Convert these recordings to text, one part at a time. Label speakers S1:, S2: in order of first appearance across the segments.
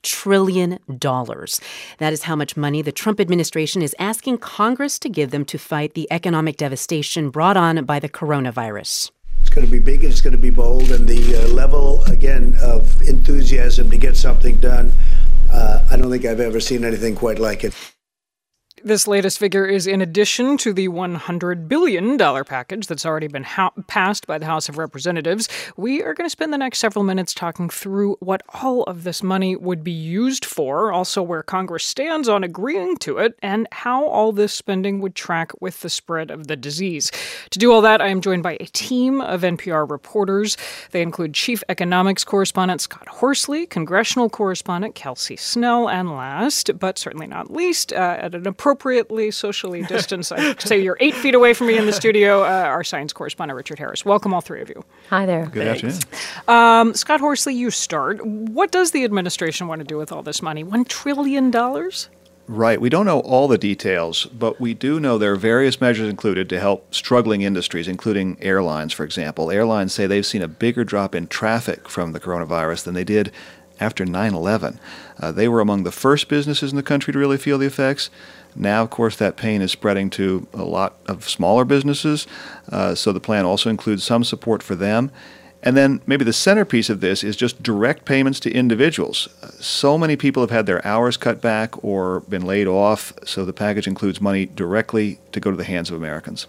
S1: trillion. That is how much money the Trump administration is asking Congress to give them to fight the economic devastation brought on by the coronavirus.
S2: It's going to be big and it's going to be bold, and the level, again, of enthusiasm to get something done, I don't think I've ever seen anything quite like it.
S3: This latest figure is in addition to the $100 billion package that's already been passed by the House of Representatives. We are going to spend the next several minutes talking through what all of this money would be used for, also where Congress stands on agreeing to it, and how all this spending would track with the spread of the disease. To do all that, I am joined by a team of NPR reporters. They include Chief Economics Correspondent Scott Horsley, Congressional Correspondent Kelsey Snell, and last, but certainly not least, at an appropriately socially distanced, I'd say you're 8 feet away from me in the studio, our science correspondent, Richard Harris. Welcome, all three of you.
S4: Hi there.
S5: Good afternoon.
S3: Scott Horsley, you start. What does the administration want to do with all this money? $1 trillion?
S5: Right. We don't know all the details, but we do know there are various measures included to help struggling industries, including airlines, for example. Airlines say they've seen a bigger drop in traffic from the coronavirus than they did after 9/11. They were among the first businesses in the country to really feel the effects. Now, of course, that pain is spreading to a lot of smaller businesses, so the plan also includes some support for them. And then maybe the centerpiece of this is just direct payments to individuals. So many people have had their hours cut back or been laid off, so the package includes money directly to go to the hands of Americans.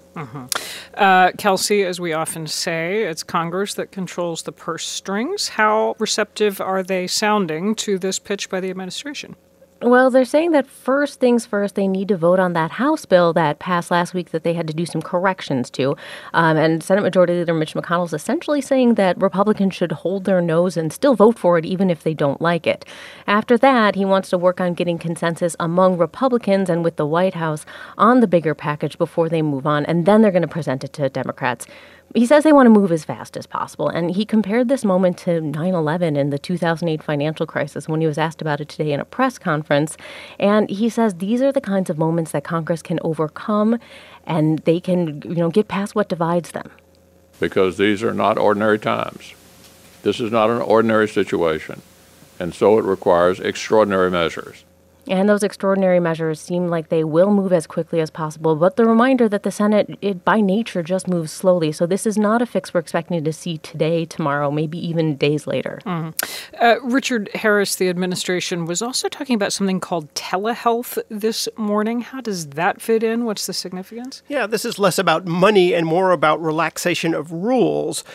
S3: Kelsey, as we often say, it's Congress that controls the purse strings. How receptive are they sounding to this pitch by the administration?
S4: Well, they're saying that first things first, they need to vote on that House bill that passed last week that they had to do some corrections to. And Senate Majority Leader Mitch McConnell is essentially saying that Republicans should hold their nose and still vote for it even if they don't like it. After that, he wants to work on getting consensus among Republicans and with the White House on the bigger package before they move on, and then they're going to present it to Democrats. He says they want to move as fast as possible, and he compared this moment to 9/11 and the 2008 financial crisis when he was asked about it today in a press conference. And he says these are the kinds of moments that Congress can overcome, and they can, get past what divides them.
S6: Because these are not ordinary times. This is not an ordinary situation, and so it requires extraordinary measures.
S4: And those extraordinary measures seem like they will move as quickly as possible. But the reminder that the Senate, by nature, just moves slowly. So this is not a fix we're expecting to see today, tomorrow, maybe even days later.
S3: Richard Harris, the administration, was also talking about something called telehealth this morning. How does that fit in? What's the significance?
S7: Yeah, this is less about money and more about relaxation of rules.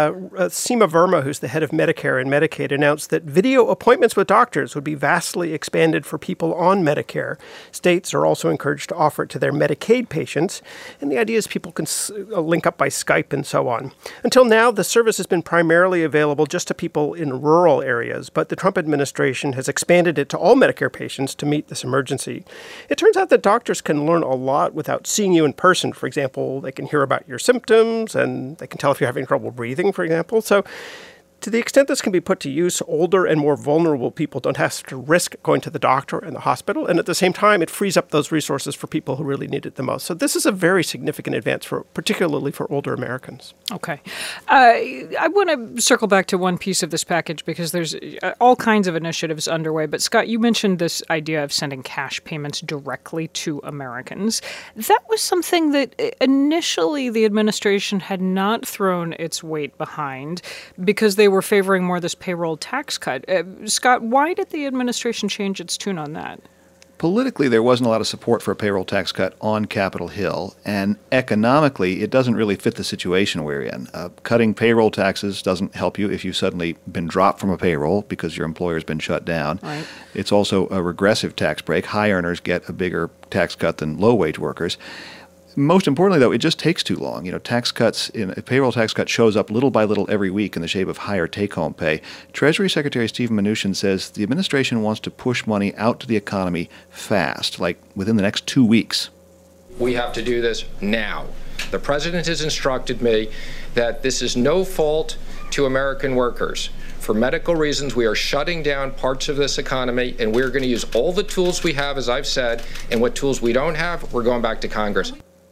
S7: Seema Verma, who's the head of Medicare and Medicaid, announced that video appointments with doctors would be vastly expanded for people on Medicare. States are also encouraged to offer it to their Medicaid patients, and the idea is people can link up by Skype and so on. Until now, the service has been primarily available just to people in rural areas, but the Trump administration has expanded it to all Medicare patients to meet this emergency. It turns out that doctors can learn a lot without seeing you in person. For example, they can hear about your symptoms, and they can tell if you're having trouble breathing, for example. So to the extent this can be put to use, older and more vulnerable people don't have to risk going to the doctor and the hospital. And at the same time, it frees up those resources for people who really need it the most. So this is a very significant advance, particularly for older Americans.
S3: Okay. I want to circle back to one piece of this package because there's all kinds of initiatives underway. But Scott, you mentioned this idea of sending cash payments directly to Americans. That was something that initially the administration had not thrown its weight behind because they were favoring more this payroll tax cut. Scott, why did the administration change its tune on that?
S5: Politically, there wasn't a lot of support for a payroll tax cut on Capitol Hill, and economically, it doesn't really fit the situation we're in. Cutting payroll taxes doesn't help you if you've suddenly been dropped from a payroll because your employer's been shut down. Right. It's also a regressive tax break. High earners get a bigger tax cut than low-wage workers. Most importantly, though, it just takes too long. Tax cuts, a payroll tax cut shows up little by little every week in the shape of higher take-home pay. Treasury Secretary Steven Mnuchin says the administration wants to push money out to the economy fast, like within the next 2 weeks.
S8: We have to do this now. The president has instructed me that this is no fault to American workers. For medical reasons, we are shutting down parts of this economy, and we're going to use all the tools we have, as I've said, and what tools we don't have, we're going back to Congress.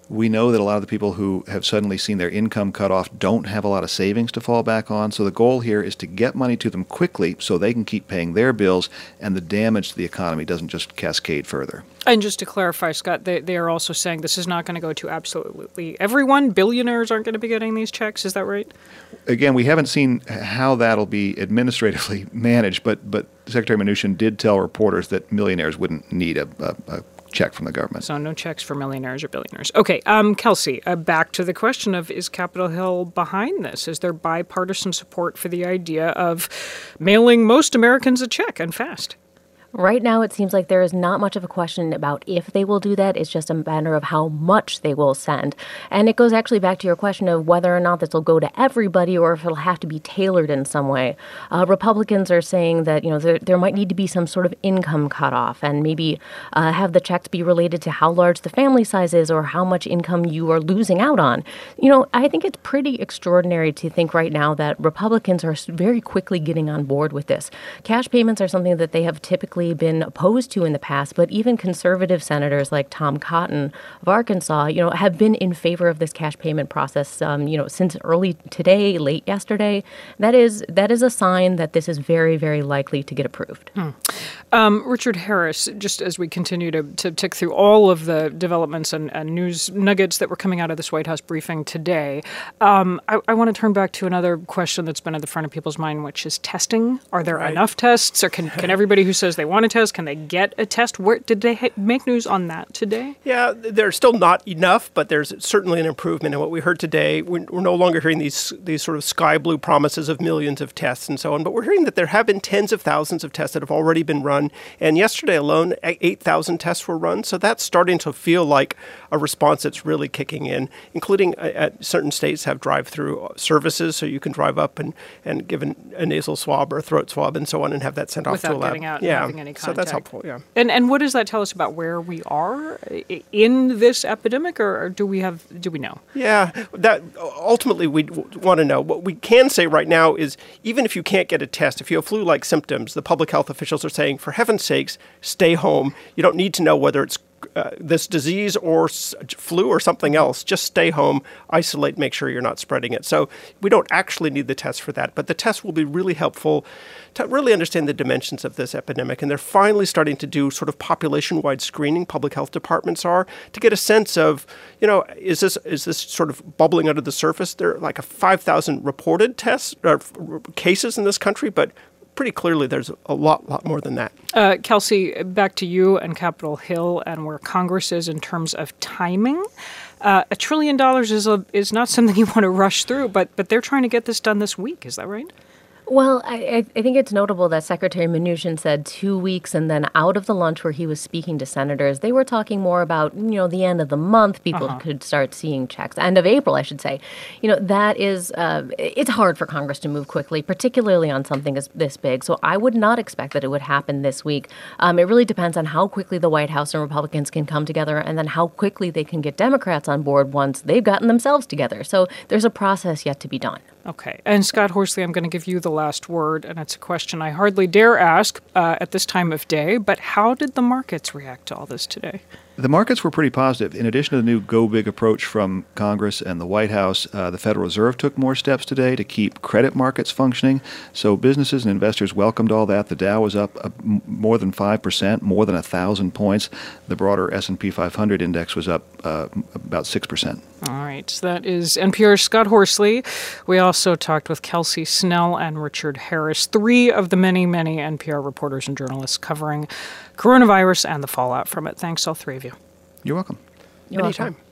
S5: We know that a lot of the people who have suddenly seen their income cut off don't have a lot of savings to fall back on. So the goal here is to get money to them quickly so they can keep paying their bills and the damage to the economy doesn't just cascade further.
S3: And just to clarify, Scott, they are also saying this is not going to go to absolutely everyone. Billionaires aren't going to be getting these checks. Is that right?
S5: Again, we haven't seen how that'll be administratively managed, but Secretary Mnuchin did tell reporters that millionaires wouldn't need a check from the government.
S3: So no checks for millionaires or billionaires. Okay, Kelsey, back to the question of, is Capitol Hill behind this? Is there bipartisan support for the idea of mailing most Americans a check and fast?
S4: Right now, it seems like there is not much of a question about if they will do that. It's just a matter of how much they will send. And it goes actually back to your question of whether or not this will go to everybody or if it'll have to be tailored in some way. Republicans are saying that, there might need to be some sort of income cutoff and maybe have the checks be related to how large the family size is or how much income you are losing out on. I think it's pretty extraordinary to think right now that Republicans are very quickly getting on board with this. Cash payments are something that they have typically been opposed to in the past, but even conservative senators like Tom Cotton of Arkansas, have been in favor of this cash payment process, since early today, late yesterday. That is a sign that this is very, very likely to get approved.
S3: Richard Harris, just as we continue to tick through all of the developments and news nuggets that were coming out of this White House briefing today, I want to turn back to another question that's been at the front of people's mind, which is testing. Are there enough tests, or can everybody who says they want a test, can they get a test? Where did they make news on that today?
S7: Yeah, there's still not enough, but there's certainly an improvement. And what we heard today, we're no longer hearing these sort of sky blue promises of millions of tests and so on, but we're hearing that there have been tens of thousands of tests that have already been run. And yesterday alone, 8,000 tests were run. So that's starting to feel like a response that's really kicking in, including at certain states have drive-through services, so you can drive up and give a nasal swab or a throat swab and so on and have that sent off to a lab.
S3: Without getting out and having any contact.
S7: So that's helpful, yeah.
S3: And what does that tell us about where we are in this epidemic, or do we know? Yeah,
S7: that ultimately we want to know. What we can say right now is even if you can't get a test, if you have flu-like symptoms, the public health officials are saying, for heaven's sakes, stay home. You don't need to know whether it's this disease or flu or something else. Just stay home, isolate, make sure you're not spreading it. So we don't actually need the test for that, but the test will be really helpful to really understand the dimensions of this epidemic. And they're finally starting to do sort of population-wide screening, public health departments are, to get a sense of, is this sort of bubbling under the surface? There are like 5,000 reported tests or cases in this country, but pretty clearly there's a lot more than that.
S3: Kelsey, back to you and Capitol Hill and where Congress is in terms of timing. $1 trillion is not something you want to rush through, but they're trying to get this done this week. Is that right?
S4: Well, I think it's notable that Secretary Mnuchin said 2 weeks, and then out of the lunch where he was speaking to senators, they were talking more about, the end of the month, people could start seeing checks. End of April, I should say. That is, it's hard for Congress to move quickly, particularly on something this big. So I would not expect that it would happen this week. It really depends on how quickly the White House and Republicans can come together and then how quickly they can get Democrats on board once they've gotten themselves together. So there's a process yet to be done.
S3: Okay. And Scott Horsley, I'm going to give you the last word, and it's a question I hardly dare ask at this time of day, but how did the markets react to all this today?
S5: The markets were pretty positive. In addition to the new go big approach from Congress and the White House, the Federal Reserve took more steps today to keep credit markets functioning. So businesses and investors welcomed all that. The Dow was up more than 5%, more than 1,000 points. The broader S&P 500 index was up about 6%.
S3: All right. So that is NPR's Scott Horsley. We also talked with Kelsey Snell and Richard Harris, three of the many, many NPR reporters and journalists covering coronavirus and the fallout from it. Thanks, all three of you.
S5: You're welcome.
S4: Anytime.